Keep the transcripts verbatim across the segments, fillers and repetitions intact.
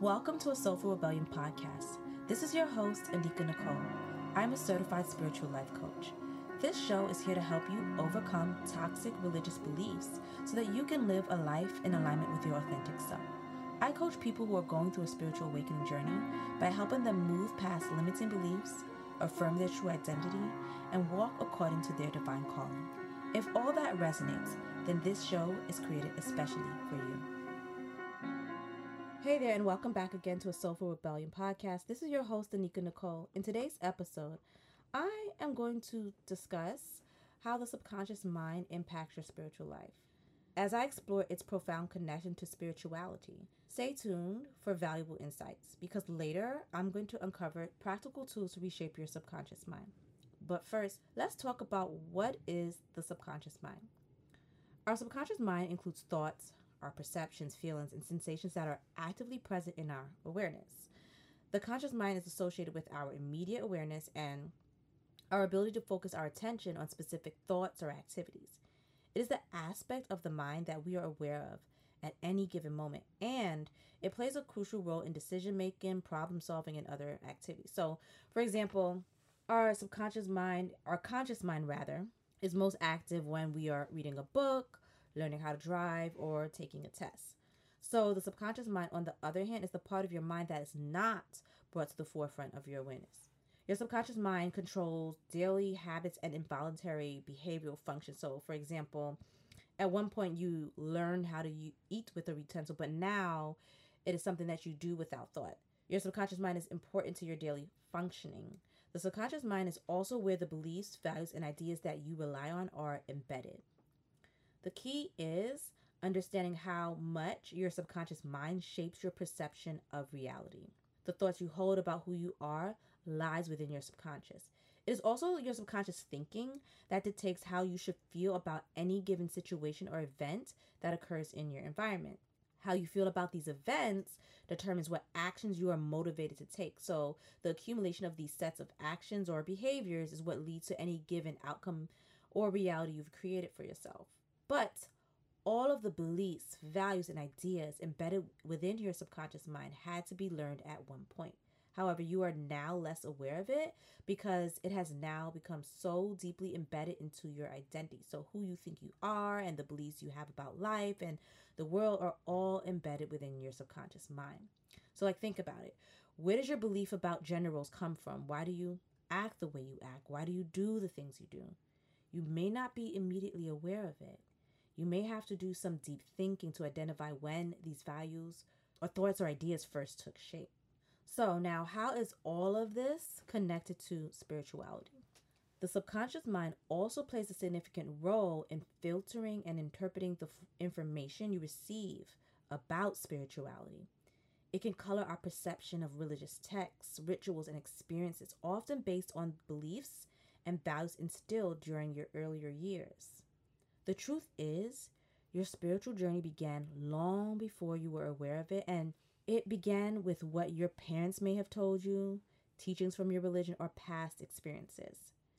Welcome to a Soulful Rebellion podcast. This is your host, Anika Nicole. I'm a certified spiritual life coach. This show is here to help you overcome toxic religious beliefs so that you can live a life in alignment with your authentic self. I coach people who are going through a spiritual awakening journey by helping them move past limiting beliefs, affirm their true identity, and walk according to their divine calling. If all that resonates, then this show is created especially for you. Hey there, and welcome back again to a Soulful Rebellion podcast. This is your host, Anika Nicole. In today's episode, I am going to discuss how the subconscious mind impacts your spiritual life as I explore its profound connection to spirituality. Stay tuned for valuable insights because later I'm going to uncover practical tools to reshape your subconscious mind. But first, let's talk about what is the subconscious mind. Our subconscious mind includes thoughts, our perceptions, feelings, and sensations that are actively present in our awareness. The conscious mind is associated with our immediate awareness and our ability to focus our attention on specific thoughts or activities. It is the aspect of the mind that we are aware of at any given moment, and it plays a crucial role in decision making, problem solving, and other activities. So, for example, our subconscious mind, our conscious mind rather, is most active when we are reading a book, learning how to drive, or taking a test. So the subconscious mind, on the other hand, is the part of your mind that is not brought to the forefront of your awareness. Your subconscious mind controls daily habits and involuntary behavioral functions. So, for example, at one point you learned how to eat with a utensil, but now it is something that you do without thought. Your subconscious mind is important to your daily functioning. The subconscious mind is also where the beliefs, values, and ideas that you rely on are embedded. The key is understanding how much your subconscious mind shapes your perception of reality. The thoughts you hold about who you are lies within your subconscious. It is also your subconscious thinking that dictates how you should feel about any given situation or event that occurs in your environment. How you feel about these events determines what actions you are motivated to take. So the accumulation of these sets of actions or behaviors is what leads to any given outcome or reality you've created for yourself. But all of the beliefs, values, and ideas embedded within your subconscious mind had to be learned at one point. However, you are now less aware of it because it has now become so deeply embedded into your identity. So who you think you are and the beliefs you have about life and the world are all embedded within your subconscious mind. So like, think about it. Where does your belief about gender roles come from? Why do you act the way you act? Why do you do the things you do? You may not be immediately aware of it. You may have to do some deep thinking to identify when these values or thoughts or ideas first took shape. So now, how is all of this connected to spirituality? The subconscious mind also plays a significant role in filtering and interpreting the f- information you receive about spirituality. It can color our perception of religious texts, rituals, and experiences, often based on beliefs and values instilled during your earlier years. The truth is, your spiritual journey began long before you were aware of it, and it began with what your parents may have told you, teachings from your religion, or past experiences.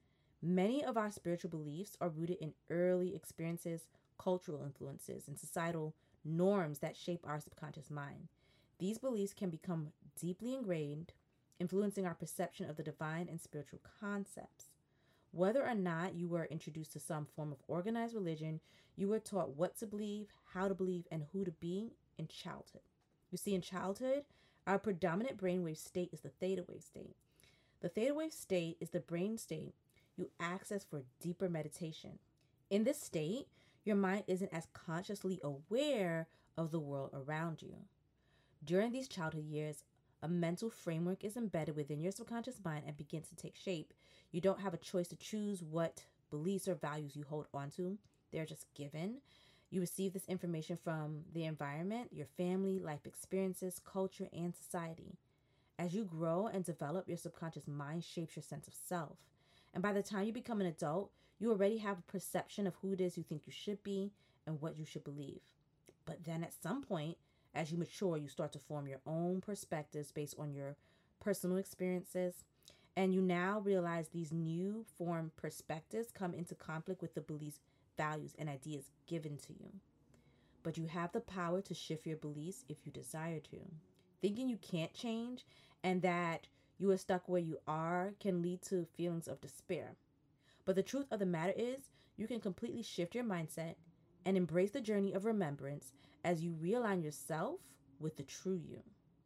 Many of our spiritual beliefs are rooted in early experiences, cultural influences, and societal norms that shape our subconscious mind. These beliefs can become deeply ingrained, influencing our perception of the divine and spiritual concepts. Whether or not you were introduced to some form of organized religion, you were taught what to believe, how to believe, and who to be in childhood. You see, in childhood, our predominant brainwave state is the theta wave state. The theta wave state is the brain state you access for deeper meditation. In this state, your mind isn't as consciously aware of the world around you. During these childhood years, a mental framework is embedded within your subconscious mind and begins to take shape. You don't have a choice to choose what beliefs or values you hold onto. They're just given. You receive this information from the environment, your family, life experiences, culture, and society. As you grow and develop, your subconscious mind shapes your sense of self. And by the time you become an adult, you already have a perception of who it is you think you should be and what you should believe. But then at some point, as you mature, you start to form your own perspectives based on your personal experiences. And you now realize these new formed perspectives come into conflict with the beliefs, values, and ideas given to you. But you have the power to shift your beliefs if you desire to. Thinking you can't change and that you are stuck where you are can lead to feelings of despair. But the truth of the matter is, you can completely shift your mindset and embrace the journey of remembrance as you realign yourself with the true you.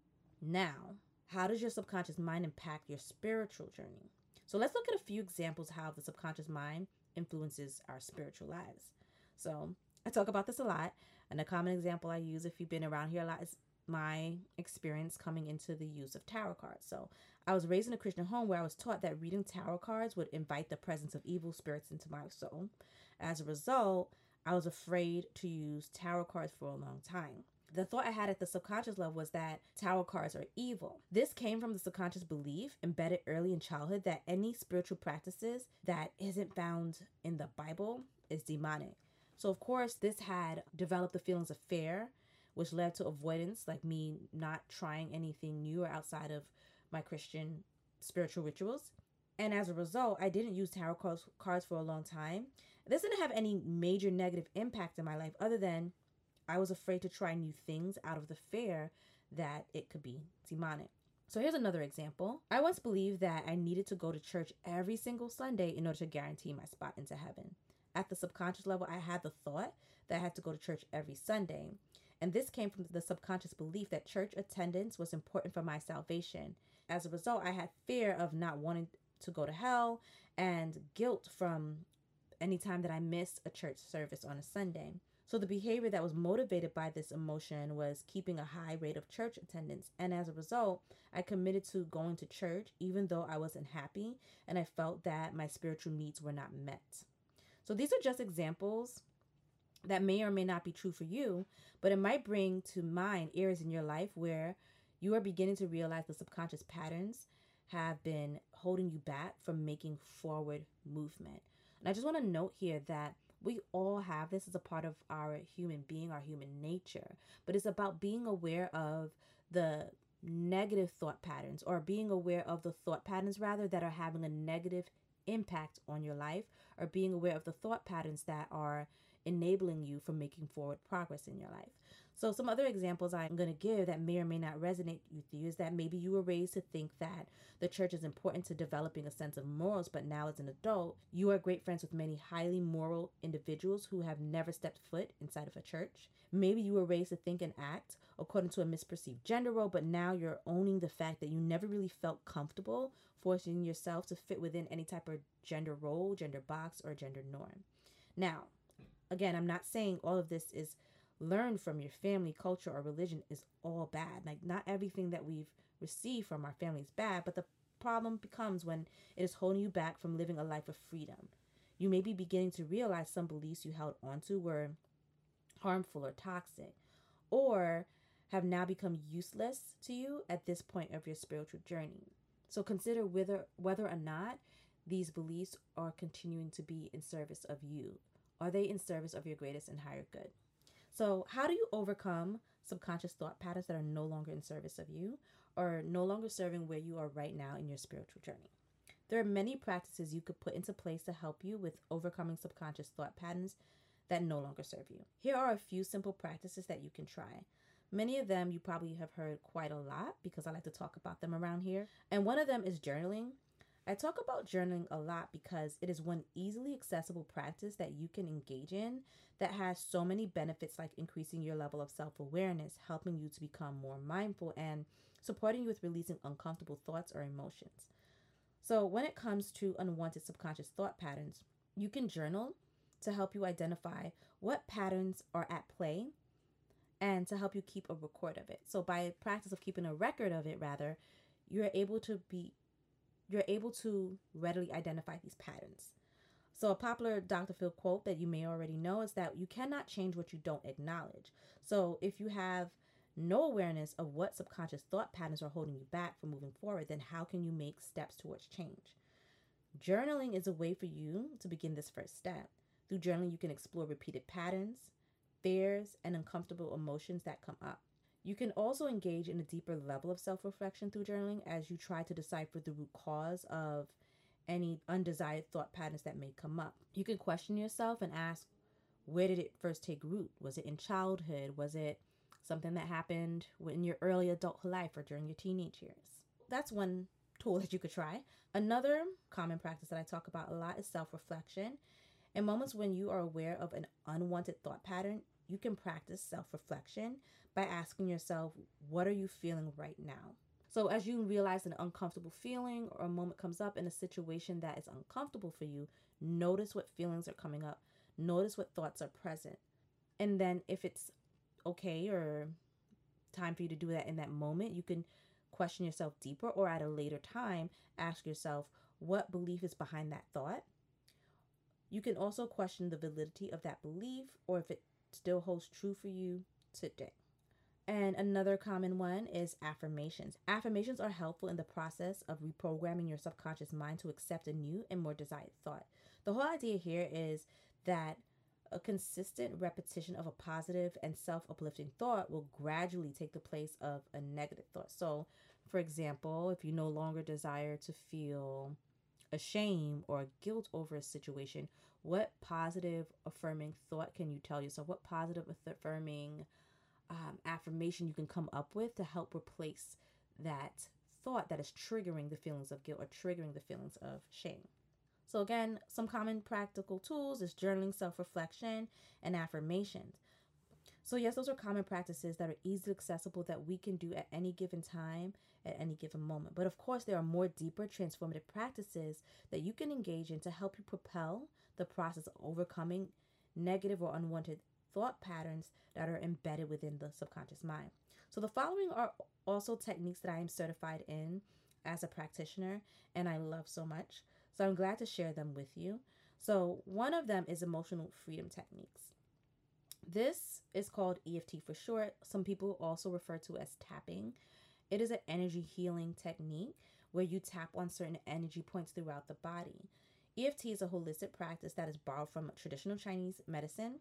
Now, how does your subconscious mind impact your spiritual journey? So let's look at a few examples how the subconscious mind influences our spiritual lives. So I talk about this a lot, and a common example I use if you've been around here a lot is my experience coming into the use of tarot cards. So I was raised in a Christian home where I was taught that reading tarot cards would invite the presence of evil spirits into my soul. As a result, I was afraid to use tarot cards for a long time. The thought I had at the subconscious level was that tarot cards are evil. This came from the subconscious belief embedded early in childhood that any spiritual practices that isn't found in the Bible is demonic. So of course, this had developed the feelings of fear, which led to avoidance, like me not trying anything new or outside of my Christian spiritual rituals. And as a result, I didn't use tarot cards, cards for a long time. This didn't have any major negative impact in my life other than I was afraid to try new things out of the fear that it could be demonic. So here's another example. I once believed that I needed to go to church every single Sunday in order to guarantee my spot into heaven. At the subconscious level, I had the thought that I had to go to church every Sunday. And this came from the subconscious belief that church attendance was important for my salvation. As a result, I had fear of not wanting to go to hell and guilt from any time that I missed a church service on a Sunday. So the behavior that was motivated by this emotion was keeping a high rate of church attendance. And as a result, I committed to going to church even though I wasn't happy and I felt that my spiritual needs were not met. So these are just examples that may or may not be true for you, but it might bring to mind areas in your life where you are beginning to realize the subconscious patterns have been holding you back from making forward movement. And I just want to note here that we all have this as a part of our human being, our human nature, but it's about being aware of the negative thought patterns or being aware of the thought patterns rather that are having a negative impact on your life, or being aware of the thought patterns that are enabling you from making forward progress in your life. So some other examples I'm going to give that may or may not resonate with you is that maybe you were raised to think that the church is important to developing a sense of morals, but now as an adult, you are great friends with many highly moral individuals who have never stepped foot inside of a church. Maybe you were raised to think and act according to a misperceived gender role, but now you're owning the fact that you never really felt comfortable forcing yourself to fit within any type of gender role, gender box, or gender norm. Now, again, I'm not saying all of this is learned from your family, culture, or religion is all bad. Like, not everything that we've received from our family is bad, but the problem becomes when it is holding you back from living a life of freedom. You may be beginning to realize some beliefs you held onto were harmful or toxic, or have now become useless to you at this point of your spiritual journey. So consider whether whether or not these beliefs are continuing to be in service of you. Are they in service of your greatest and higher good? So how do you overcome subconscious thought patterns that are no longer in service of you or no longer serving where you are right now in your spiritual journey? There are many practices you could put into place to help you with overcoming subconscious thought patterns that no longer serve you. Here are a few simple practices that you can try. Many of them you probably have heard quite a lot because I like to talk about them around here. And one of them is journaling. I talk about journaling a lot because it is one easily accessible practice that you can engage in that has so many benefits, like increasing your level of self-awareness, helping you to become more mindful, and supporting you with releasing uncomfortable thoughts or emotions. So when it comes to unwanted subconscious thought patterns, you can journal to help you identify what patterns are at play and to help you keep a record of it. So by practice of keeping a record of it, rather, you're able to be you're able to readily identify these patterns. So a popular Doctor Phil quote that you may already know is that you cannot change what you don't acknowledge. So if you have no awareness of what subconscious thought patterns are holding you back from moving forward, then how can you make steps towards change? Journaling is a way for you to begin this first step. Through journaling, you can explore repeated patterns, fears, and uncomfortable emotions that come up. You can also engage in a deeper level of self-reflection through journaling as you try to decipher the root cause of any undesired thought patterns that may come up. You can question yourself and ask, where did it first take root? Was it in childhood? Was it something that happened in your early adulthood life or during your teenage years. That's one tool that you could try. Another common practice that I talk about a lot is self-reflection. In moments when you are aware of an unwanted thought pattern, you can practice self-reflection by asking yourself, what are you feeling right now? So as you realize an uncomfortable feeling or a moment comes up in a situation that is uncomfortable for you, notice what feelings are coming up. Notice what thoughts are present. And then if it's okay or time for you to do that in that moment, you can question yourself deeper, or at a later time, ask yourself what belief is behind that thought. You can also question the validity of that belief or if it still holds true for you today. And another common one is affirmations. Affirmations are helpful in the process of reprogramming your subconscious mind to accept a new and more desired thought. The whole idea here is that a consistent repetition of a positive and self-uplifting thought will gradually take the place of a negative thought. So, for example, if you no longer desire to feel ashamed or guilt over a situation, what positive affirming thought can you tell yourself? What positive affirming um, affirmation you can come up with to help replace that thought that is triggering the feelings of guilt or triggering the feelings of shame? So again, some common practical tools is journaling, self-reflection, and affirmations. So yes, those are common practices that are easily accessible that we can do at any given time, at any given moment. But of course, there are more deeper transformative practices that you can engage in to help you propel the process of overcoming negative or unwanted thought patterns that are embedded within the subconscious mind. So the following are also techniques that I am certified in as a practitioner and I love so much. So I'm glad to share them with you. So one of them is emotional freedom techniques. This is called E F T for short. Some people also refer to as tapping. It is an energy healing technique where you tap on certain energy points throughout the body. E F T is a holistic practice that is borrowed from traditional Chinese medicine,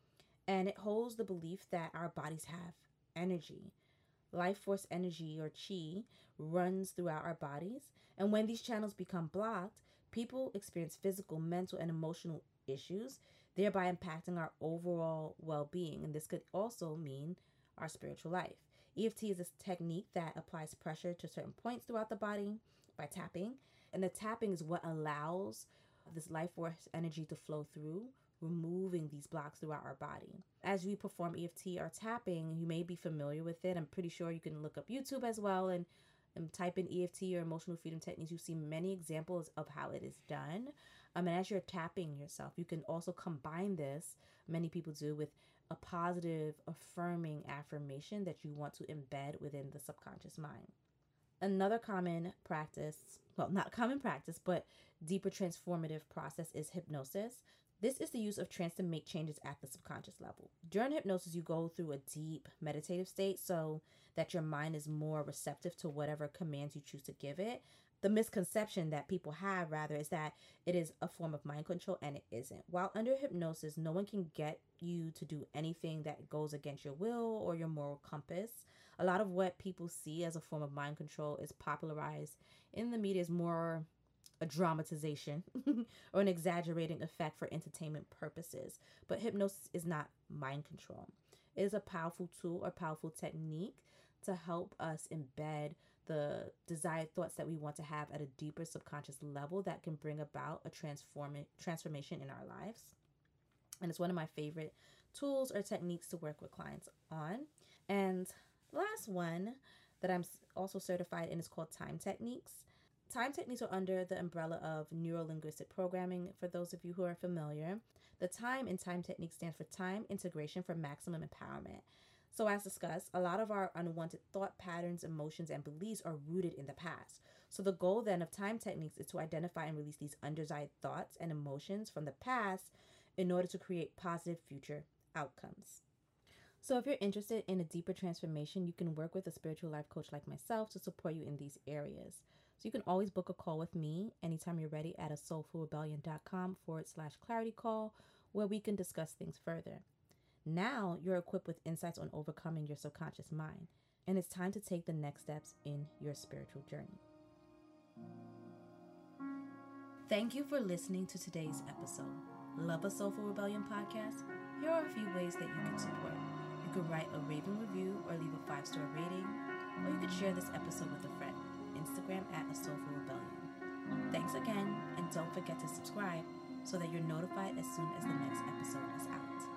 and it holds the belief that our bodies have energy. Life force energy, or qi, runs throughout our bodies, and when these channels become blocked, people experience physical, mental, and emotional issues, thereby impacting our overall well-being. And this could also mean our spiritual life. E F T is a technique that applies pressure to certain points throughout the body by tapping. And the tapping is what allows this life force energy to flow through, removing these blocks throughout our body. As we perform E F T or tapping, you may be familiar with it. I'm pretty sure you can look up YouTube as well and and type in E F T or emotional freedom techniques. You see many examples of how it is done. Um, and as you're tapping yourself, you can also combine this, many people do, with a positive, affirming affirmation that you want to embed within the subconscious mind. Another common practice, well, not common practice, but deeper transformative process is hypnosis. This is the use of trance to make changes at the subconscious level. During hypnosis, you go through a deep meditative state so that your mind is more receptive to whatever commands you choose to give it. The misconception that people have, rather, is that it is a form of mind control, and it isn't. While under hypnosis, no one can get you to do anything that goes against your will or your moral compass. A lot of what people see as a form of mind control is popularized in the media as more a dramatization or an exaggerating effect for entertainment purposes. But hypnosis is not mind control. It is a powerful tool or powerful technique to help us embed the desired thoughts that we want to have at a deeper subconscious level that can bring about a transform transformation in our lives. And it's one of my favorite tools or techniques to work with clients on. And the last one that I'm also certified in is called time techniques. Time techniques are under the umbrella of neuro-linguistic programming. For those of you who are familiar, the time in time technique stands for time integration for maximum empowerment. So as discussed, a lot of our unwanted thought patterns, emotions, and beliefs are rooted in the past. So the goal then of time techniques is to identify and release these undesired thoughts and emotions from the past in order to create positive future outcomes. So if you're interested in a deeper transformation, you can work with a spiritual life coach like myself to support you in these areas. So you can always book a call with me anytime you're ready at a soulfulrebellion.com forward slash clarity call, where we can discuss things further. Now you're equipped with insights on overcoming your subconscious mind, and it's time to take the next steps in your spiritual journey. Thank you for listening to today's episode. Love a Soulful Rebellion podcast? Here are a few ways that you can support. You could write a raving review or leave a five-star rating, or you could share this episode with a friend. Instagram at A Soulful Rebellion. Thanks again, and don't forget to subscribe so that you're notified as soon as the next episode is out.